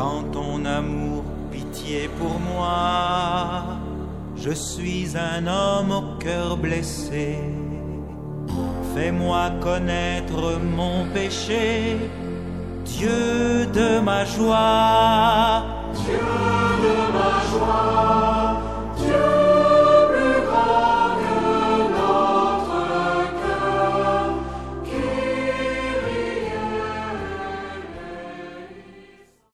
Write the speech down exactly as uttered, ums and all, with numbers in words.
Dans ton amour, pitié pour moi, je suis un homme au cœur blessé. Fais-moi connaître mon péché, Dieu de ma joie. Dieu de ma joie.